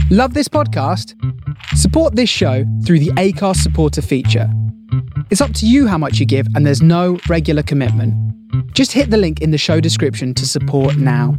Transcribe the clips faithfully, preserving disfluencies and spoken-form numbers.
Love this podcast? Support this show through the Acast supporter feature. It's up to you how much you give, and there's no regular commitment. Just hit the link in the show description to support now.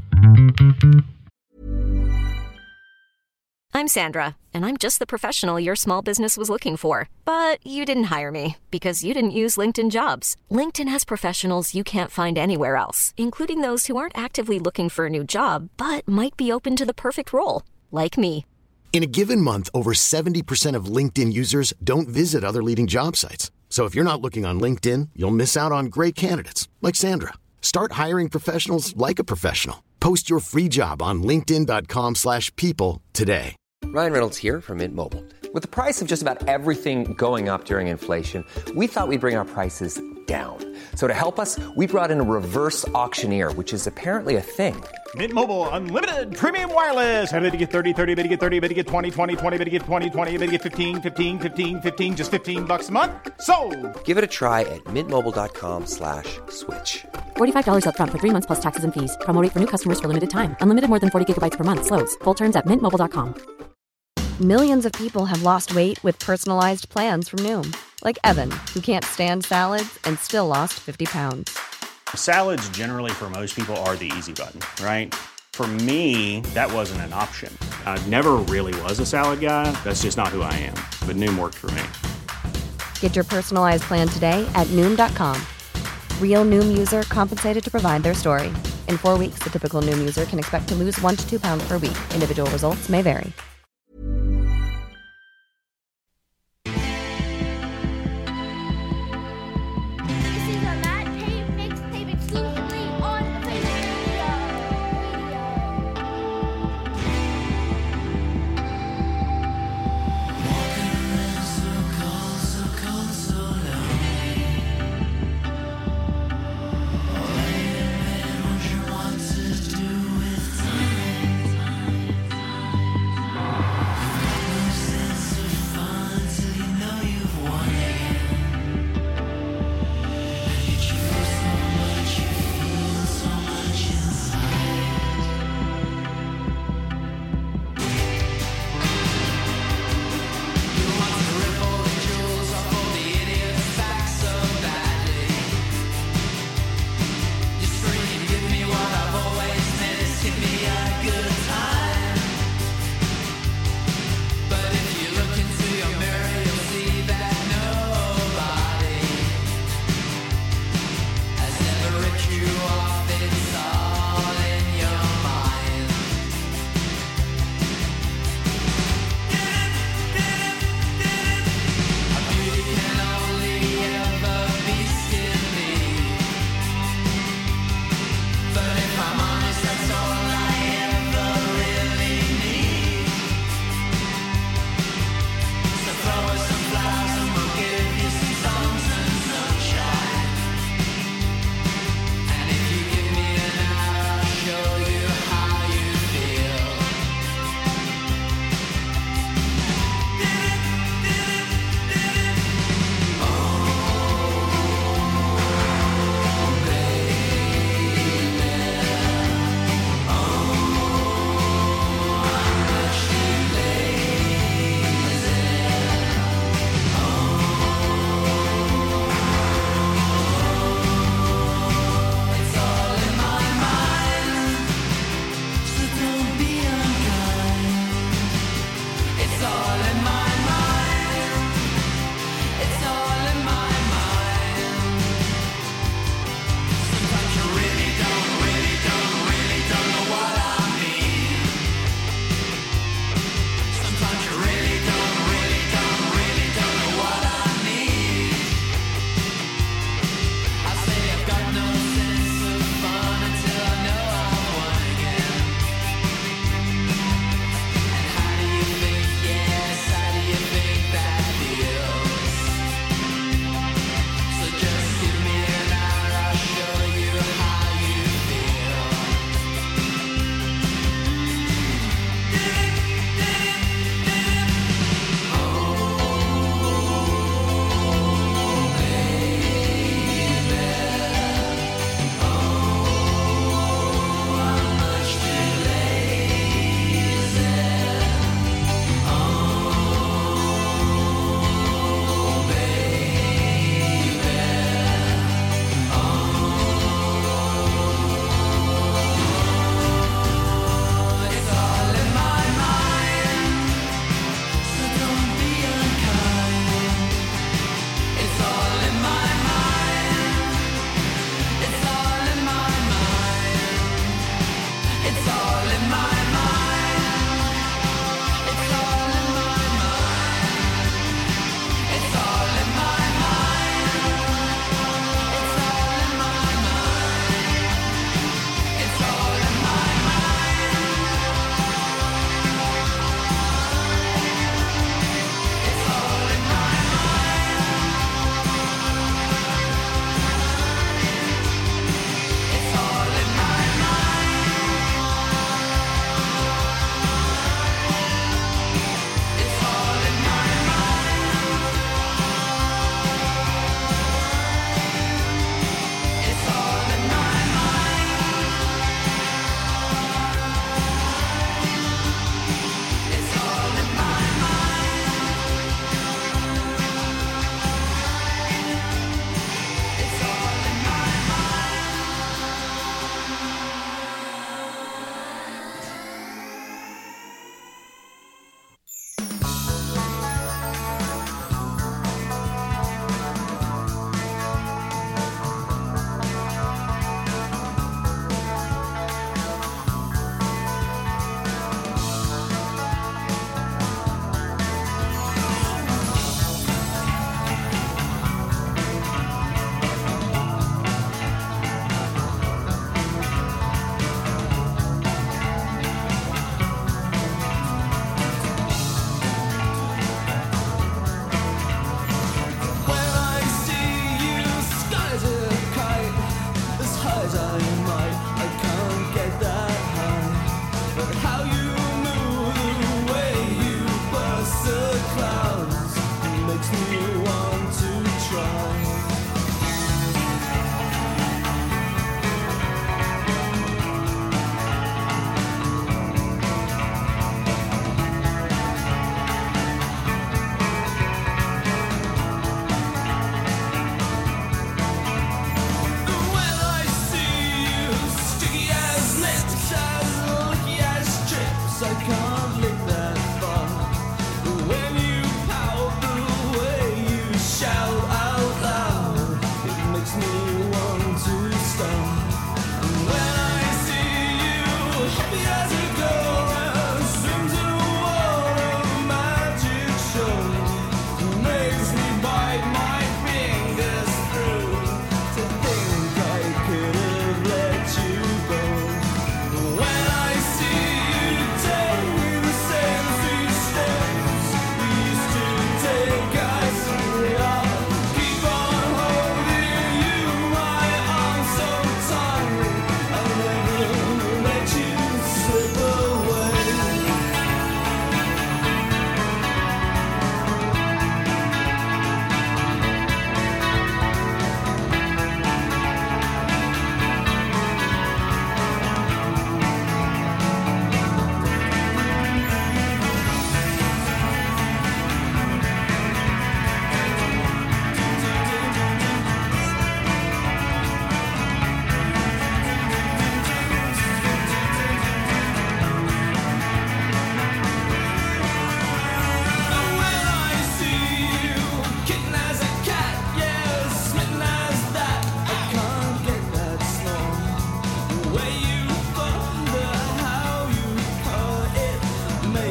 I'm Sandra, and I'm just the professional your small business was looking for. But you didn't hire me because you didn't use LinkedIn Jobs. LinkedIn has professionals you can't find anywhere else, including those who aren't actively looking for a new job, but might be open to the perfect role, like me. In a given month, over seventy percent of LinkedIn users don't visit other leading job sites. So if you're not looking on LinkedIn, you'll miss out on great candidates like Sandra. Start hiring professionals like a professional. Post your free job on linkedin dot com slash people today. Ryan Reynolds here from Mint Mobile. With the price of just about everything going up during inflation, we thought we'd bring our prices down. So to help us, we brought in a reverse auctioneer, which is apparently a thing. Mint Mobile Unlimited Premium Wireless. How to get thirty, thirty, how to get thirty, how to get twenty, twenty, twenty, how to get twenty, twenty, how to get fifteen, fifteen, fifteen, fifteen, just fifteen bucks a month? Sold! Give it a try at mintmobile.com slash switch. forty-five dollars up front for three months plus taxes and fees. Promo rate for new customers for limited time. Unlimited more than forty gigabytes per month. Slows full terms at mint mobile dot com. Millions of people have lost weight with personalized plans from Noom. Like Evan, who can't stand salads and still lost fifty pounds. Salads generally for most people are the easy button, right? For me, that wasn't an option. I never really was a salad guy. That's just not who I am. But Noom worked for me. Get your personalized plan today at Noom dot com. Real Noom user compensated to provide their story. In four weeks, the typical Noom user can expect to lose one to two pounds per week. Individual results may vary.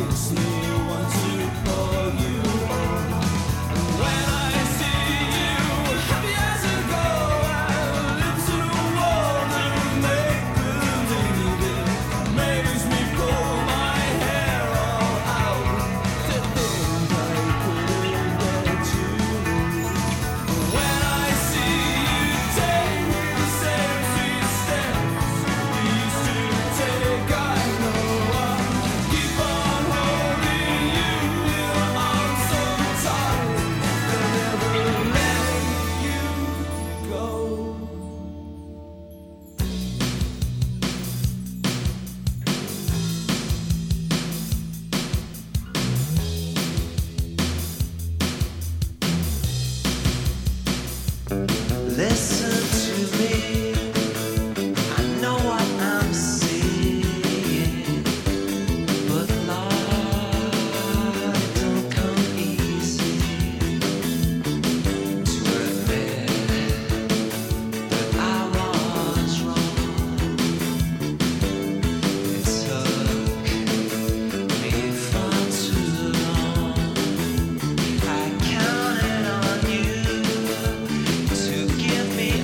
Give me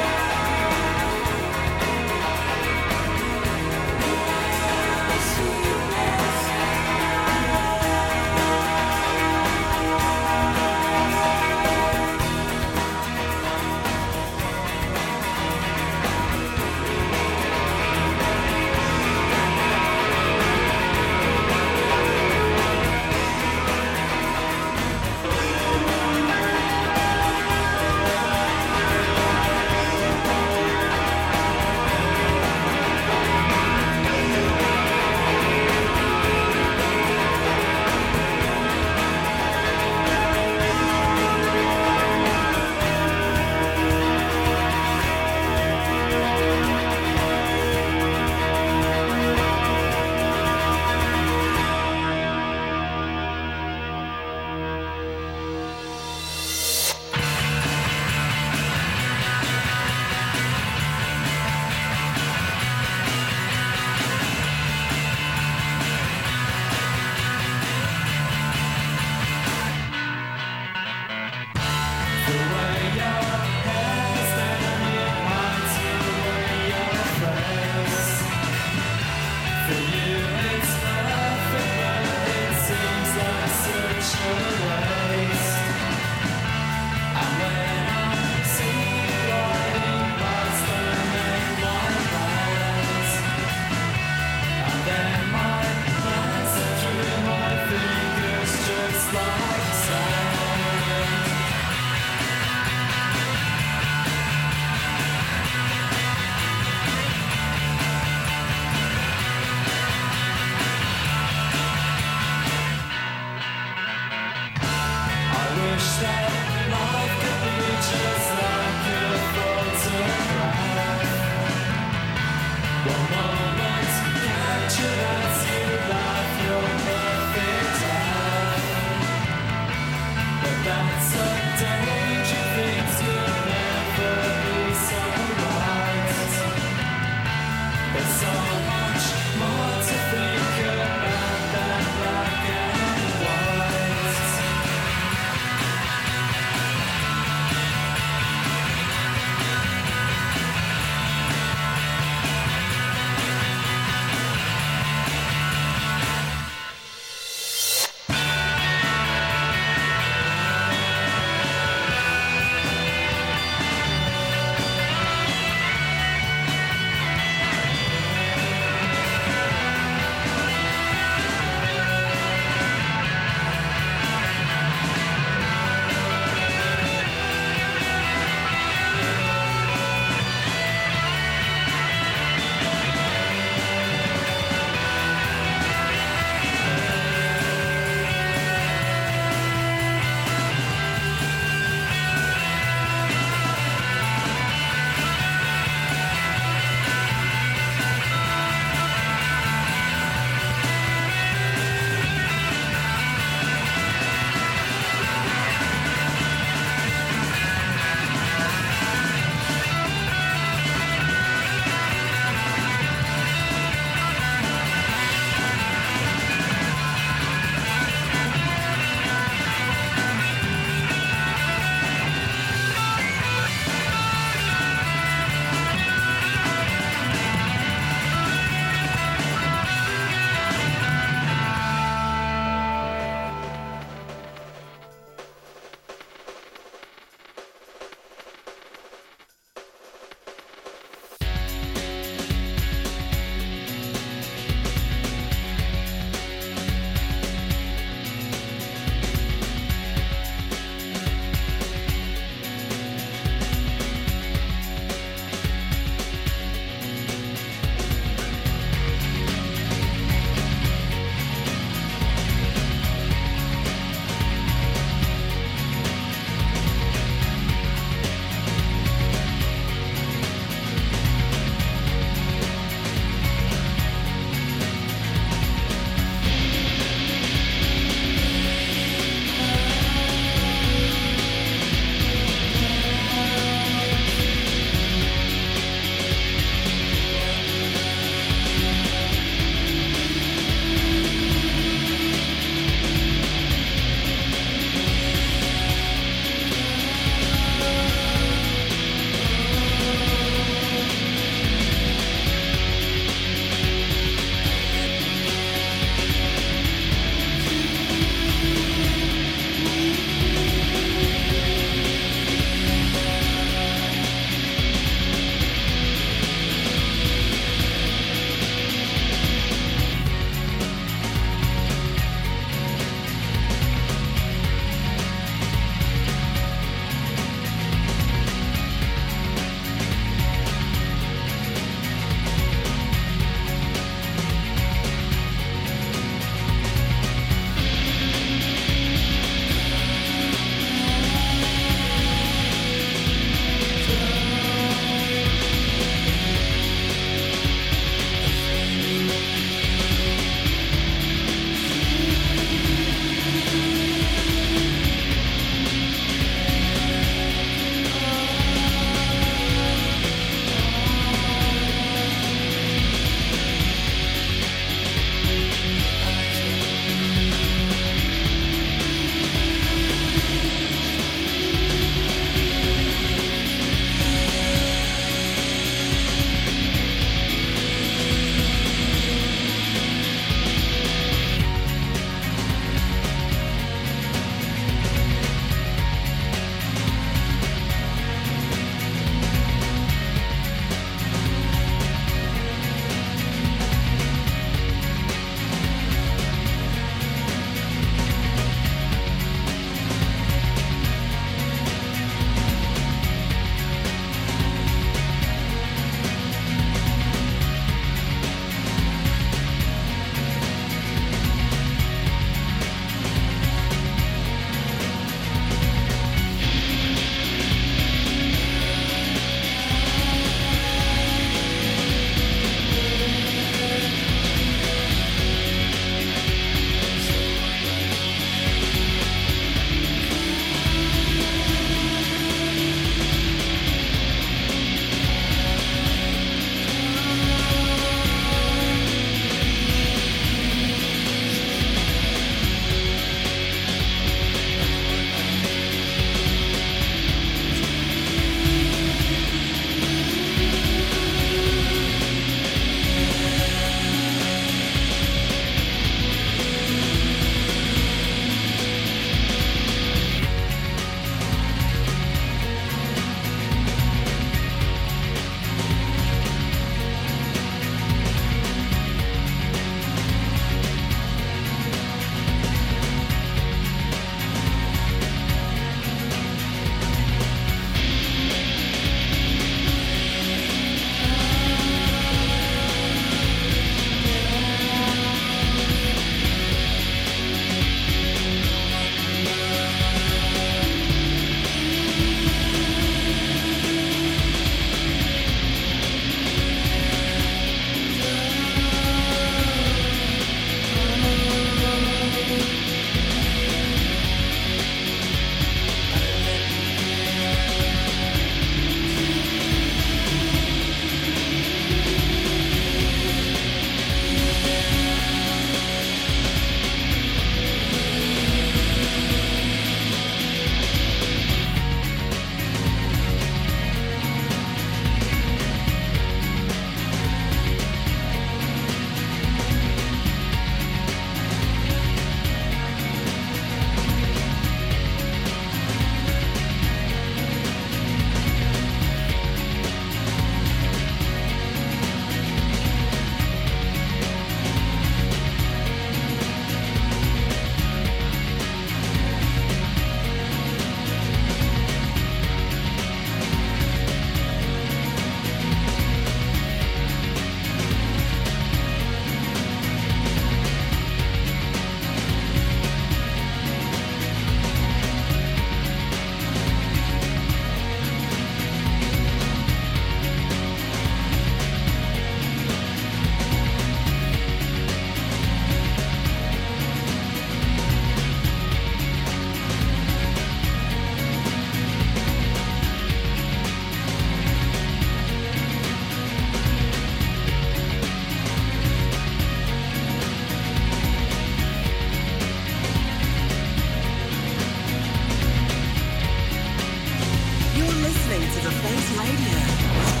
listening to The Face Radio.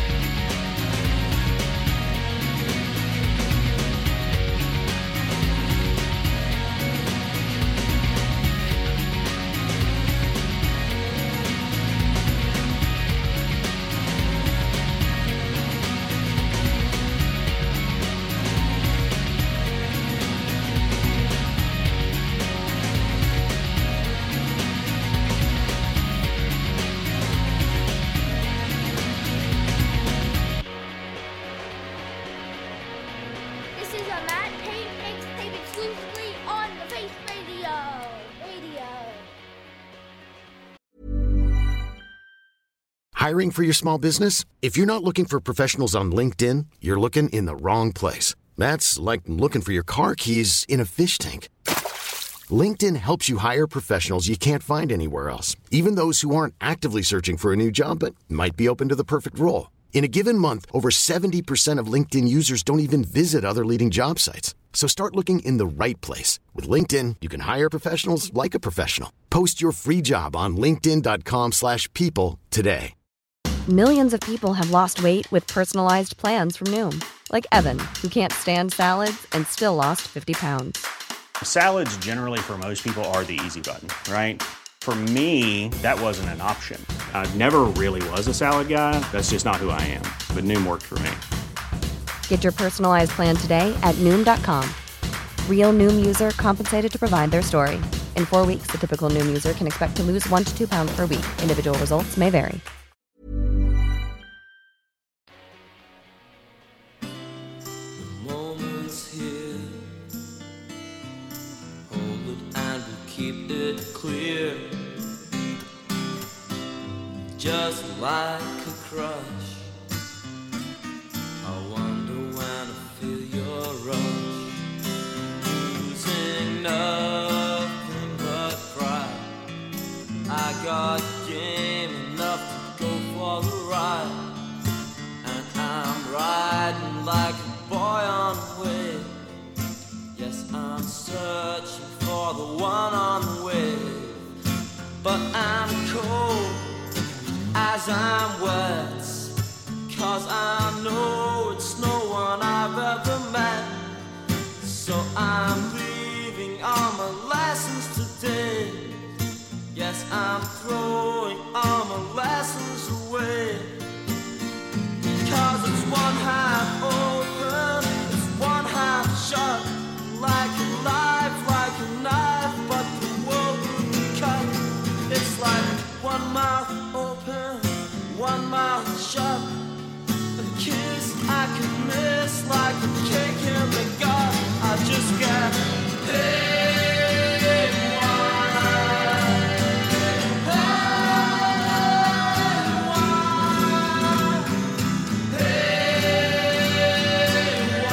Hiring for your small business? If you're not looking for professionals on LinkedIn, you're looking in the wrong place. That's like looking for your car keys in a fish tank. LinkedIn helps you hire professionals you can't find anywhere else, even those who aren't actively searching for a new job but might be open to the perfect role. In a given month, over seventy percent of LinkedIn users don't even visit other leading job sites. So start looking in the right place. With LinkedIn, you can hire professionals like a professional. Post your free job on linkedin.com slash people today. Millions of people have lost weight with personalized plans from Noom. Like Evan, who can't stand salads and still lost fifty pounds. Salads generally for most people are the easy button, right? For me, that wasn't an option. I never really was a salad guy. That's just not who I am. But Noom worked for me. Get your personalized plan today at Noom dot com. Real Noom user compensated to provide their story. In four weeks, the typical Noom user can expect to lose one to two pounds per week. Individual results may vary. Keep it clear, just like a crush. I wonder when I feel your rush, losing nothing but pride. I got game enough to go for the ride, and I'm riding like a boy on a wave. Yes, I'm searching for the one on the wave, but I'm cold as I'm wet, cause I know it's no one I've ever met. So I'm leaving all my lessons today. Yes, I'm throwing all my lessons away, cause it's one half open, it's one half shut. Like a life, like a knife, but the world wouldn't cut. It's like one mouth open, one mouth shut. A kiss I can miss like a cake in the gut. I just got hey, wine, hey, wine, hey,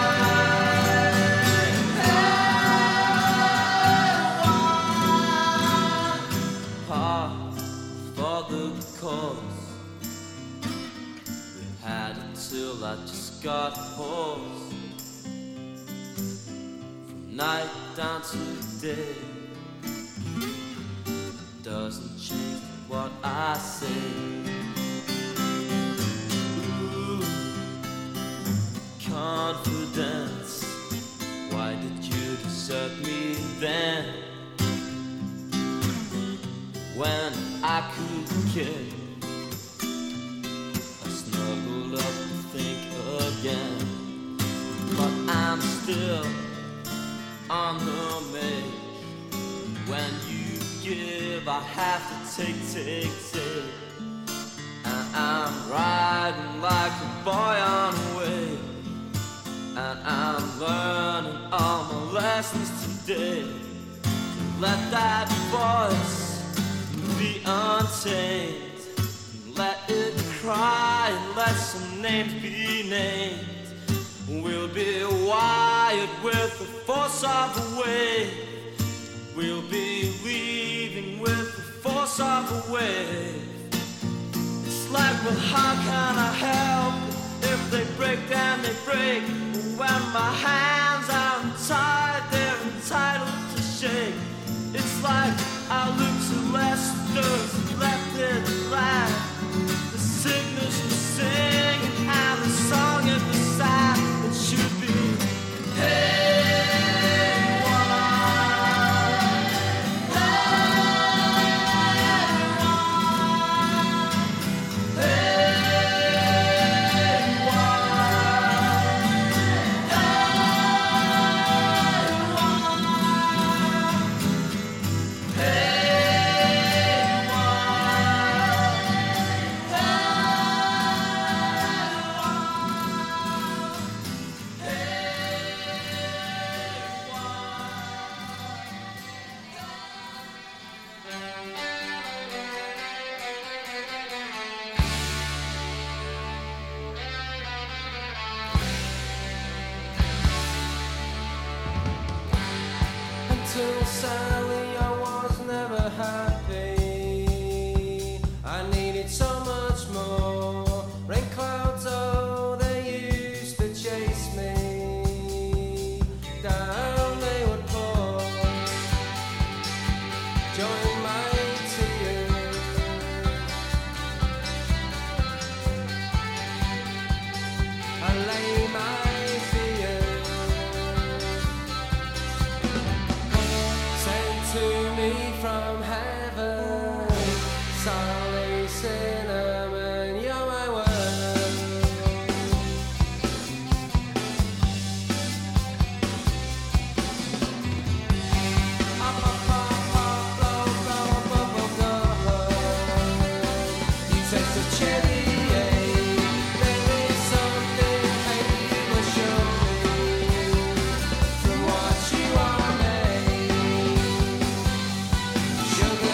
till I just got hoarse. From night down to day, it doesn't change what I say. Ooh, confidence, why did you desert me then? When I could care, I snuggled up to think again. But I'm still on the make. When you give, I have to take, take, take. And I'm riding like a boy on a wave. And I'm learning all my lessons today. Let that voice be untamed. Let it cry and let some names be named. We'll be wired with the force of the wave. We'll be leaving with the force of the wave. It's like, well, how can I help it? If they break, then they break. When my hands are untied, they're entitled to shake. It's like I look to Leicester's left it land. from heaven. Solid cinnamon, you're my world. Up, up, up, up, blow, blow, blow, blow, blow. You taste the cherry. There is something painful, show me from what you are made. Sugar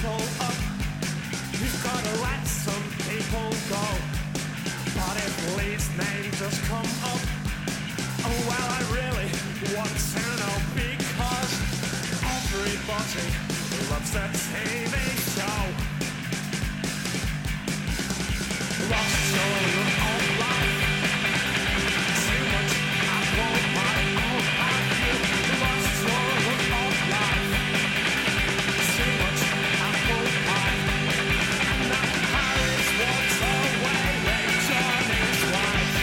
people up. You've gotta let some people go. But if Lee's name does come up, oh well, I really want to know, because everybody loves the T V show. Lost children of life. Too much apple pie. Oh, have you lost children of life? Too much apple pie. And that Paris walks away with Johnny's wife.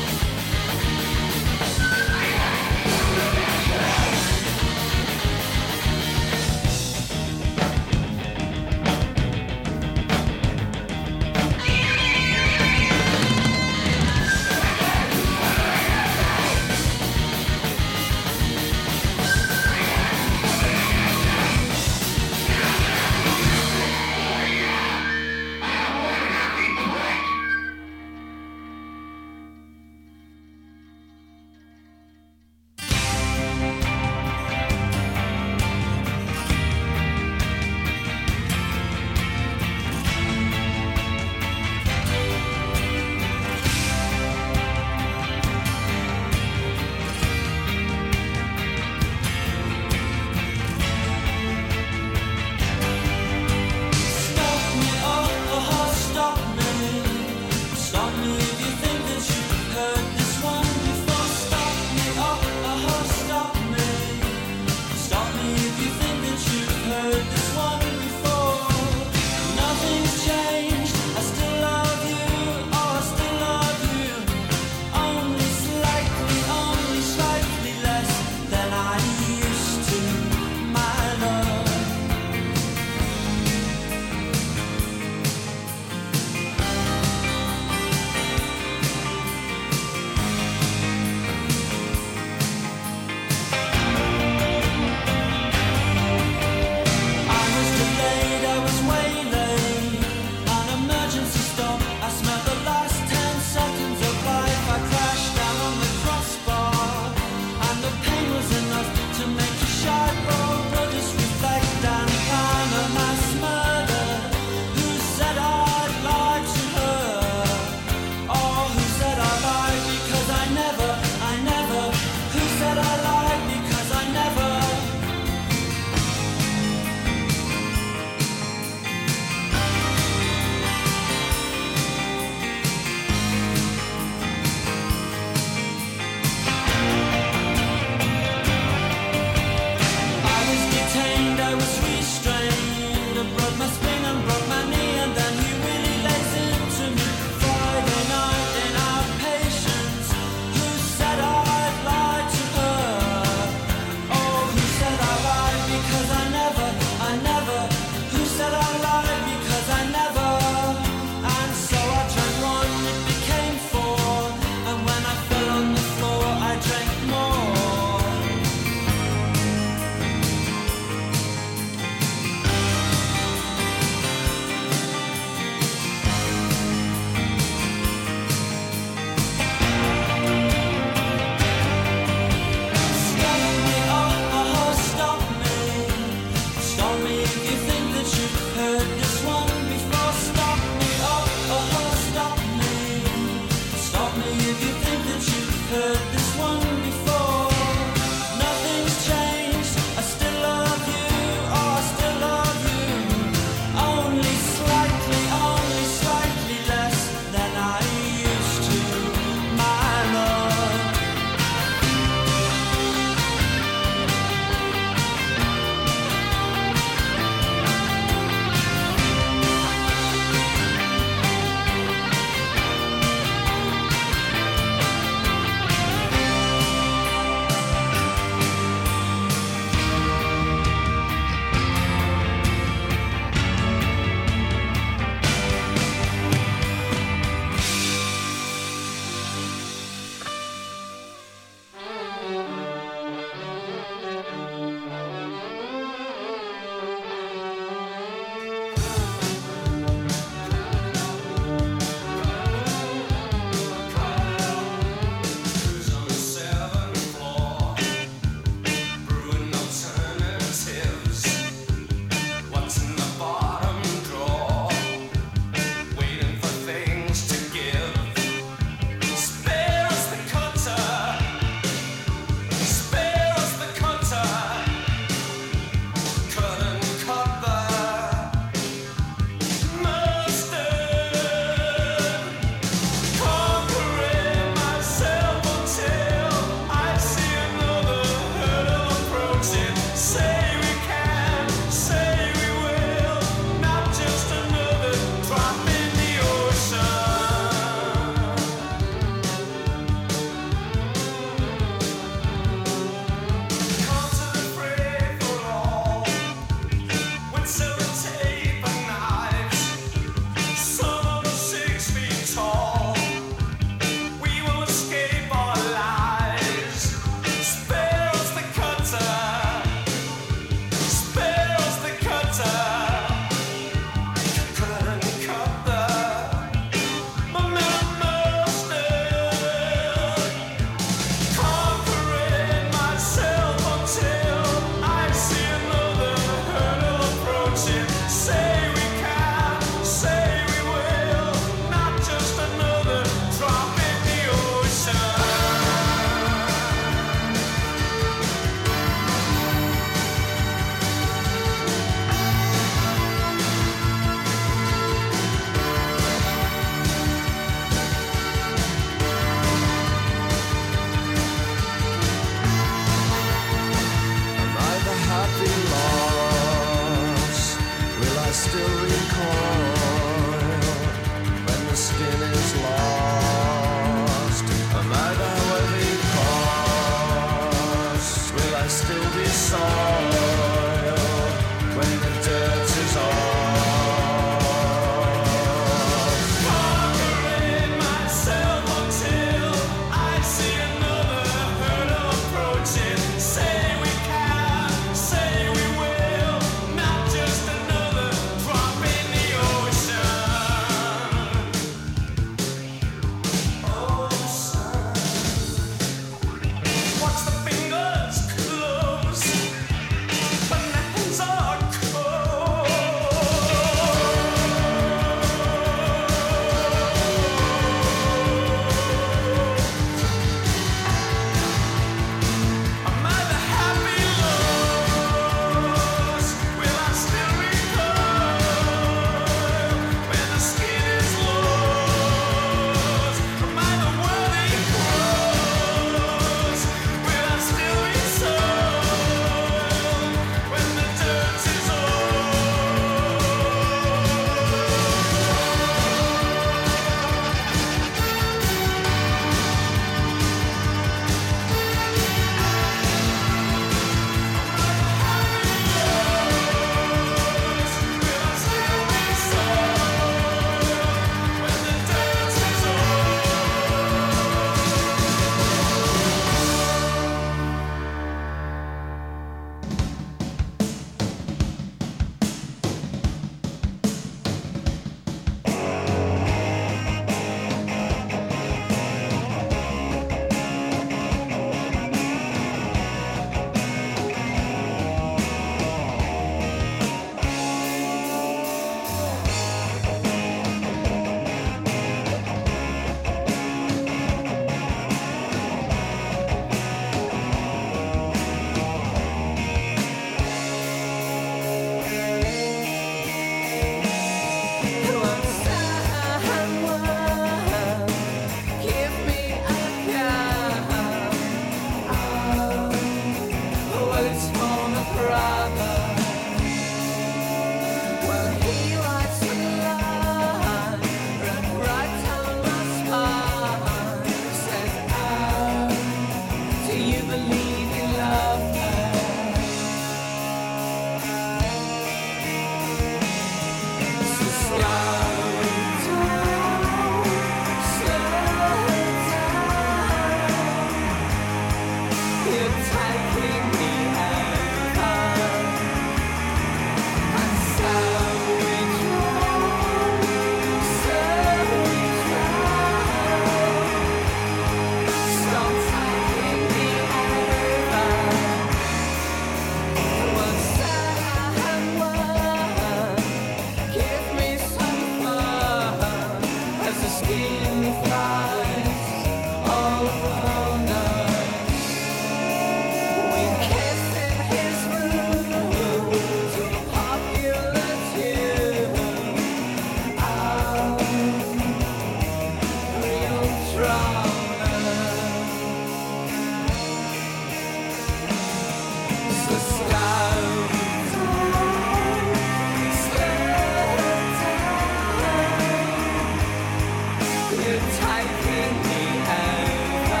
taking me over.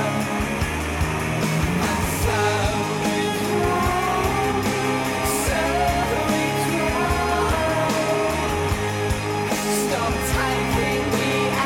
And so we crawl, so we crawl. Stop taking me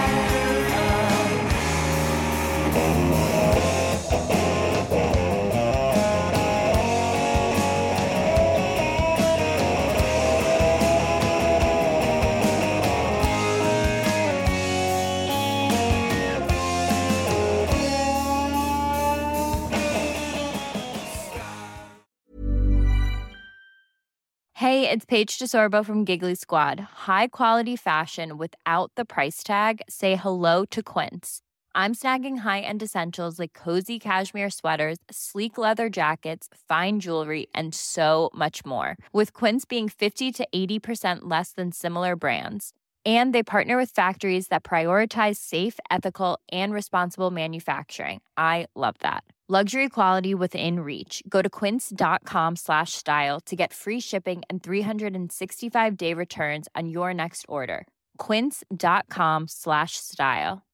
Hey, it's Paige DeSorbo from Giggly Squad. High quality fashion without the price tag. Say hello to Quince. I'm snagging high-end essentials like cozy cashmere sweaters, sleek leather jackets, fine jewelry, and so much more. With Quince being fifty to eighty percent less than similar brands. And they partner with factories that prioritize safe, ethical, and responsible manufacturing. I love that. Luxury quality within reach. Go to quince.com slash style to get free shipping and three sixty-five day returns on your next order. Quince.com slash style.